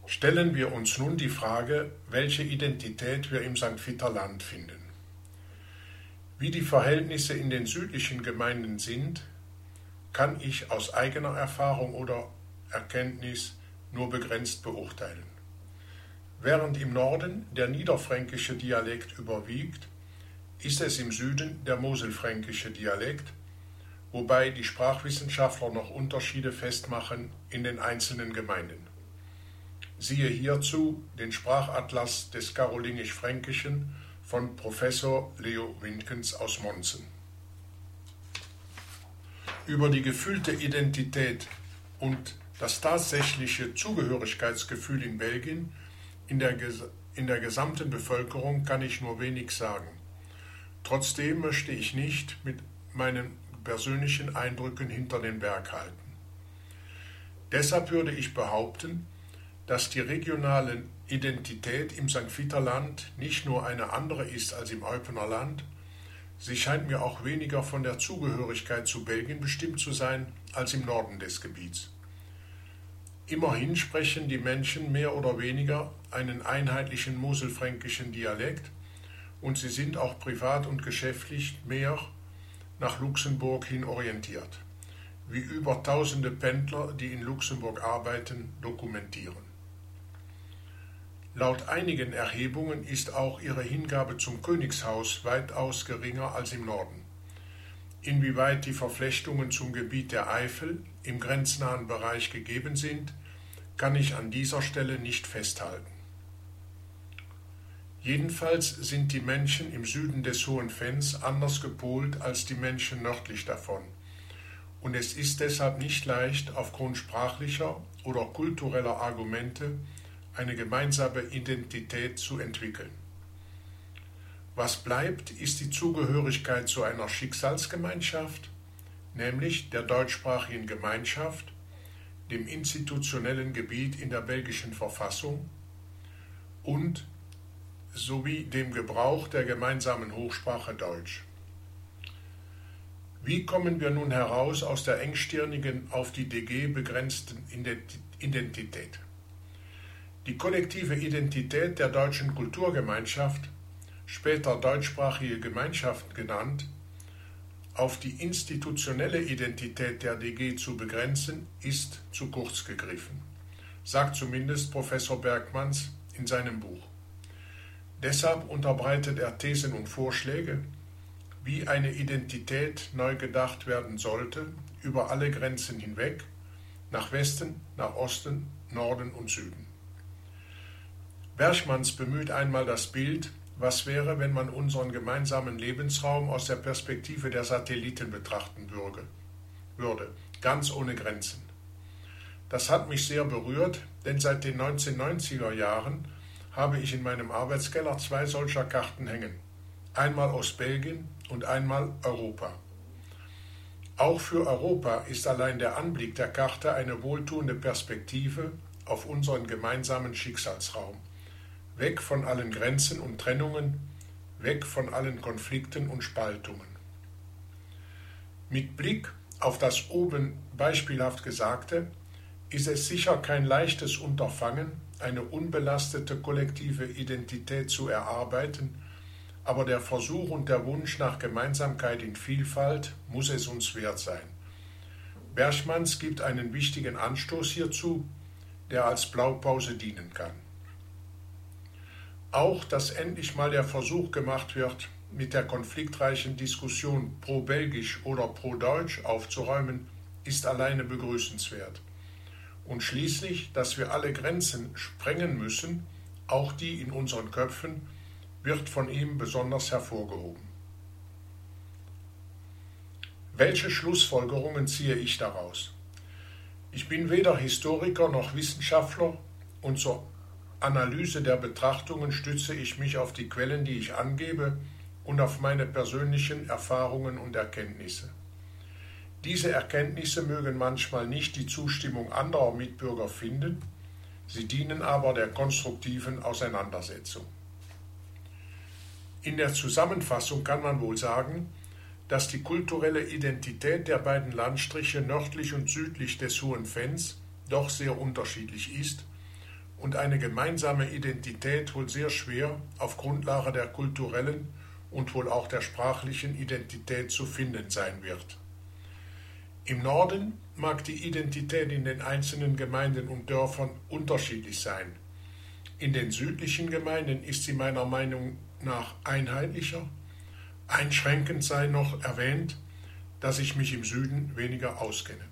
Stellen wir uns nun die Frage, welche Identität wir im St. Viter Land finden. Wie die Verhältnisse in den südlichen Gemeinden sind, kann ich aus eigener Erfahrung oder Erkenntnis nur begrenzt beurteilen. Während im Norden der niederfränkische Dialekt überwiegt, ist es im Süden der moselfränkische Dialekt, wobei die Sprachwissenschaftler noch Unterschiede festmachen in den einzelnen Gemeinden. Siehe hierzu den Sprachatlas des Karolingisch-Fränkischen von Professor Leo Winkens aus Monzen. Über die gefühlte Identität und das tatsächliche Zugehörigkeitsgefühl in Belgien in der gesamten Bevölkerung kann ich nur wenig sagen. Trotzdem möchte ich nicht mit meinen persönlichen Eindrücken hinter den Berg halten. Deshalb würde ich behaupten, dass die regionale Identität im St. Viter Land nicht nur eine andere ist als im Eupener Land, sie scheint mir auch weniger von der Zugehörigkeit zu Belgien bestimmt zu sein als im Norden des Gebiets. Immerhin sprechen die Menschen mehr oder weniger einen einheitlichen moselfränkischen Dialekt und sie sind auch privat und geschäftlich mehr nach Luxemburg hin orientiert, wie über tausende Pendler, die in Luxemburg arbeiten, dokumentieren. Laut einigen Erhebungen ist auch ihre Hingabe zum Königshaus weitaus geringer als im Norden. Inwieweit die Verflechtungen zum Gebiet der Eifel im grenznahen Bereich gegeben sind, kann ich an dieser Stelle nicht festhalten. Jedenfalls sind die Menschen im Süden des Hohen Fenns anders gepolt als die Menschen nördlich davon. Und es ist deshalb nicht leicht, aufgrund sprachlicher oder kultureller Argumente eine gemeinsame Identität zu entwickeln. Was bleibt, ist die Zugehörigkeit zu einer Schicksalsgemeinschaft, nämlich der deutschsprachigen Gemeinschaft, dem institutionellen Gebiet in der belgischen Verfassung und sowie dem Gebrauch der gemeinsamen Hochsprache Deutsch. Wie kommen wir nun heraus aus der engstirnigen, auf die DG begrenzten Identität? Die kollektive Identität der deutschen Kulturgemeinschaft, später deutschsprachige Gemeinschaft genannt, auf die institutionelle Identität der DG zu begrenzen, ist zu kurz gegriffen, sagt zumindest Professor Bergmanns in seinem Buch. Deshalb unterbreitet er Thesen und Vorschläge, wie eine Identität neu gedacht werden sollte, über alle Grenzen hinweg, nach Westen, nach Osten, Norden und Süden. Bergmanns bemüht einmal das Bild, was wäre, wenn man unseren gemeinsamen Lebensraum aus der Perspektive der Satelliten betrachten würde, ganz ohne Grenzen. Das hat mich sehr berührt, denn seit den 1990er Jahren habe ich in meinem Arbeitskeller 2 solcher Karten hängen, einmal aus Belgien und einmal Europa. Auch für Europa ist allein der Anblick der Karte eine wohltuende Perspektive auf unseren gemeinsamen Schicksalsraum. Weg von allen Grenzen und Trennungen, weg von allen Konflikten und Spaltungen. Mit Blick auf das oben beispielhaft Gesagte ist es sicher kein leichtes Unterfangen, eine unbelastete kollektive Identität zu erarbeiten, aber der Versuch und der Wunsch nach Gemeinsamkeit in Vielfalt muss es uns wert sein. Bergmanns gibt einen wichtigen Anstoß hierzu, der als Blaupause dienen kann. Auch, dass endlich mal der Versuch gemacht wird, mit der konfliktreichen Diskussion pro-belgisch oder pro-deutsch aufzuräumen, ist alleine begrüßenswert. Und schließlich, dass wir alle Grenzen sprengen müssen, auch die in unseren Köpfen, wird von ihm besonders hervorgehoben. Welche Schlussfolgerungen ziehe ich daraus? Ich bin weder Historiker noch Wissenschaftler und zur Analyse der Betrachtungen stütze ich mich auf die Quellen, die ich angebe, und auf meine persönlichen Erfahrungen und Erkenntnisse. Diese Erkenntnisse mögen manchmal nicht die Zustimmung anderer Mitbürger finden, sie dienen aber der konstruktiven Auseinandersetzung. In der Zusammenfassung kann man wohl sagen, dass die kulturelle Identität der beiden Landstriche nördlich und südlich des Hohen Fenns doch sehr unterschiedlich ist und eine gemeinsame Identität wohl sehr schwer auf Grundlage der kulturellen und wohl auch der sprachlichen Identität zu finden sein wird. Im Norden mag die Identität in den einzelnen Gemeinden und Dörfern unterschiedlich sein. In den südlichen Gemeinden ist sie meiner Meinung nach einheitlicher. Einschränkend sei noch erwähnt, dass ich mich im Süden weniger auskenne.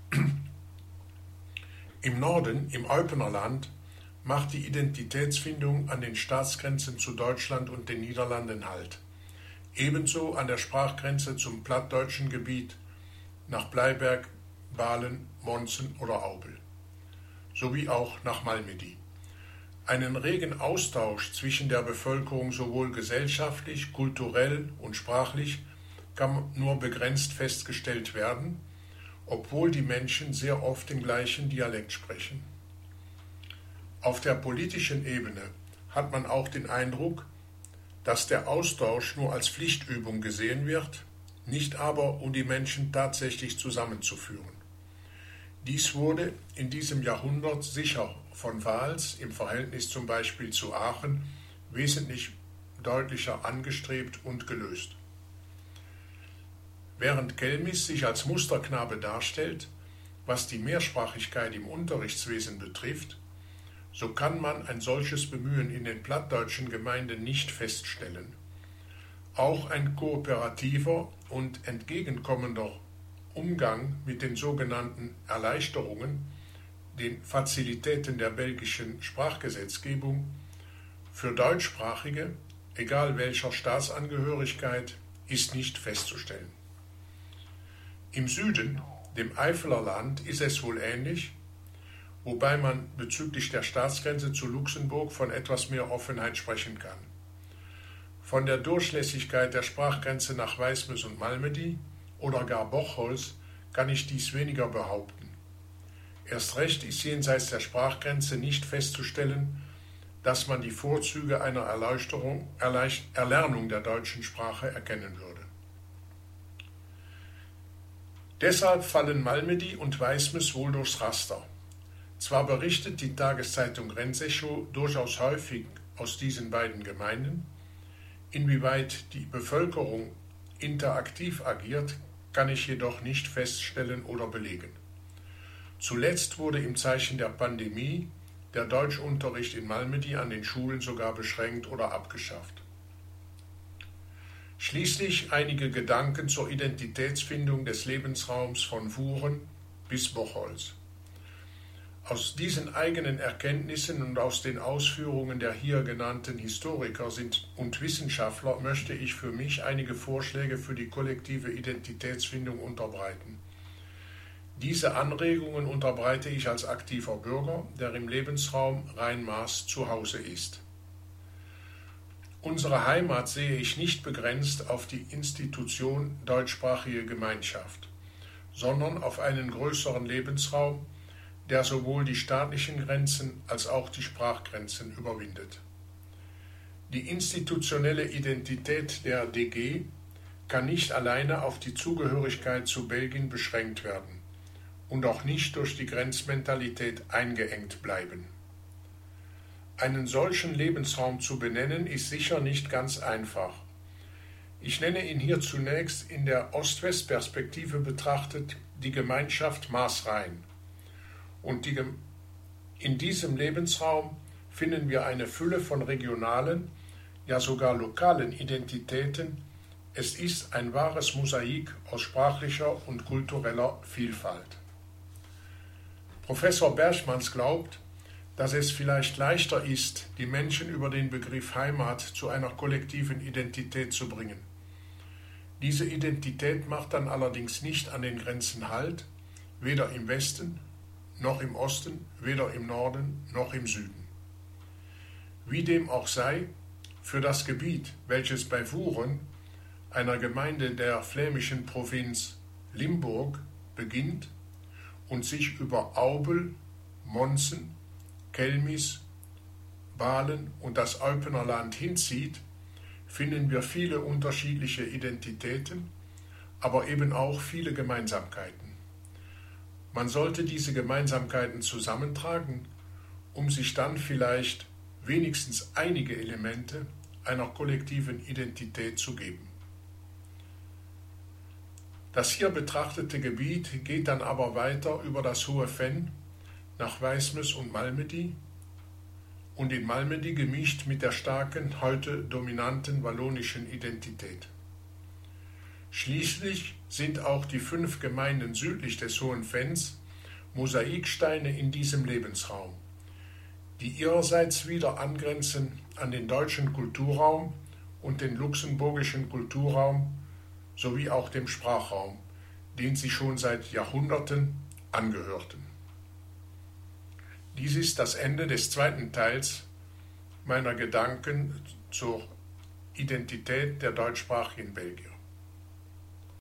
Im Norden, im Eupenerland, macht die Identitätsfindung an den Staatsgrenzen zu Deutschland und den Niederlanden Halt. Ebenso an der Sprachgrenze zum plattdeutschen Gebiet nach Bleiberg, Balen, Monzen oder Aubel, sowie auch nach Malmedy. Einen regen Austausch zwischen der Bevölkerung sowohl gesellschaftlich, kulturell und sprachlich kann nur begrenzt festgestellt werden, obwohl die Menschen sehr oft den gleichen Dialekt sprechen. Auf der politischen Ebene hat man auch den Eindruck, dass der Austausch nur als Pflichtübung gesehen wird, nicht aber um die Menschen tatsächlich zusammenzuführen. Dies wurde in diesem Jahrhundert sicher von Vals im Verhältnis zum Beispiel zu Aachen wesentlich deutlicher angestrebt und gelöst. Während Kelmis sich als Musterknabe darstellt, was die Mehrsprachigkeit im Unterrichtswesen betrifft, so kann man ein solches Bemühen in den plattdeutschen Gemeinden nicht feststellen. Auch ein kooperativer und entgegenkommender Umgang mit den sogenannten Erleichterungen, den Fazilitäten der belgischen Sprachgesetzgebung, für Deutschsprachige, egal welcher Staatsangehörigkeit, ist nicht festzustellen. Im Süden, dem Eifeler Land, ist es wohl ähnlich, wobei man bezüglich der Staatsgrenze zu Luxemburg von etwas mehr Offenheit sprechen kann. Von der Durchlässigkeit der Sprachgrenze nach Weismes und Malmedy oder gar Bocholt kann ich dies weniger behaupten. Erst recht ist jenseits der Sprachgrenze nicht festzustellen, dass man die Vorzüge einer Erlernung der deutschen Sprache erkennen würde. Deshalb fallen Malmedy und Weismes wohl durchs Raster. Zwar berichtet die Tageszeitung Rensecho durchaus häufig aus diesen beiden Gemeinden, inwieweit die Bevölkerung interaktiv agiert, kann ich jedoch nicht feststellen oder belegen. Zuletzt wurde im Zeichen der Pandemie der Deutschunterricht in Malmedy an den Schulen sogar beschränkt oder abgeschafft. Schließlich einige Gedanken zur Identitätsfindung des Lebensraums von Vuren bis Bocholt. Aus diesen eigenen Erkenntnissen und aus den Ausführungen der hier genannten Historiker und Wissenschaftler möchte ich für mich einige Vorschläge für die kollektive Identitätsfindung unterbreiten. Diese Anregungen unterbreite ich als aktiver Bürger, der im Lebensraum Rhein-Maas zu Hause ist. Unsere Heimat sehe ich nicht begrenzt auf die Institution deutschsprachige Gemeinschaft, sondern auf einen größeren Lebensraum, der sowohl die staatlichen Grenzen als auch die Sprachgrenzen überwindet. Die institutionelle Identität der DG kann nicht alleine auf die Zugehörigkeit zu Belgien beschränkt werden und auch nicht durch die Grenzmentalität eingeengt bleiben. Einen solchen Lebensraum zu benennen, ist sicher nicht ganz einfach. Ich nenne ihn hier zunächst in der Ost-West-Perspektive betrachtet die Gemeinschaft Maas-Rhein. Und in diesem Lebensraum finden wir eine Fülle von regionalen, ja sogar lokalen Identitäten. Es ist ein wahres Mosaik aus sprachlicher und kultureller Vielfalt. Professor Berchmans glaubt, dass es vielleicht leichter ist, die Menschen über den Begriff Heimat zu einer kollektiven Identität zu bringen. Diese Identität macht dann allerdings nicht an den Grenzen Halt, weder im Westen noch im Osten, weder im Norden noch im Süden. Wie dem auch sei, für das Gebiet, welches bei Vuren, einer Gemeinde der flämischen Provinz Limburg, beginnt und sich über Aubel, Monzen, Kelmis, Balen und das Eupenerland hinzieht, finden wir viele unterschiedliche Identitäten, aber eben auch viele Gemeinsamkeiten. Man sollte diese Gemeinsamkeiten zusammentragen um sich dann vielleicht wenigstens einige Elemente einer kollektiven Identität zu geben. Das hier betrachtete Gebiet geht dann aber weiter über das Hohe Venn nach Weismes und Malmedy und in Malmedy gemischt mit der starken, heute dominanten wallonischen Identität. Schließlich sind auch die 5 Gemeinden südlich des Hohen Venns Mosaiksteine in diesem Lebensraum, die ihrerseits wieder angrenzen an den deutschen Kulturraum und den luxemburgischen Kulturraum sowie auch dem Sprachraum, den sie schon seit Jahrhunderten angehörten. Dies ist das Ende des zweiten Teils meiner Gedanken zur Identität der deutschsprachigen Belgier.